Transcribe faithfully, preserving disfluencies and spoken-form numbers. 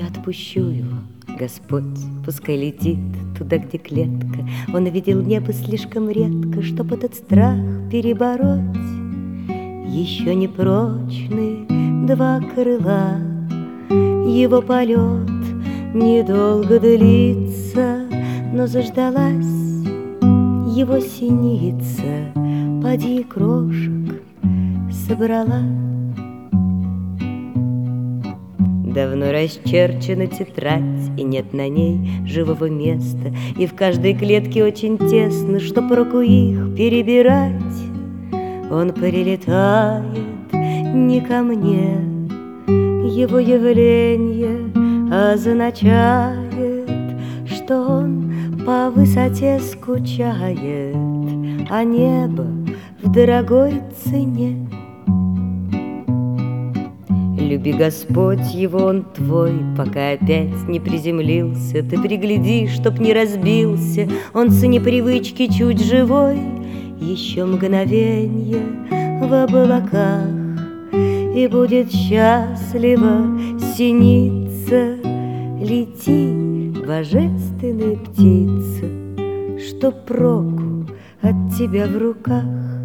отпущу его, Господь, пускай летит туда, где клетка. Он видел небо слишком редко, чтоб этот страх перебороть. Еще не прочны два крыла, его полет недолго длится, но заждалась его синица, поди крошек собрала. Давно расчерчена тетрадь, и нет на ней живого места, и в каждой клетке очень тесно, чтоб руку их перебирать. Он прилетает не ко мне, его явление означает, что он по высоте скучает, а небо в дорогой цене. Люби, Господь, его, он твой, пока опять не приземлился. Ты пригляди, чтоб не разбился он с непривычки чуть живой. Еще мгновенье в облаках, и будет счастлива синица. Лети, божественная птица, что проку от тебя в руках?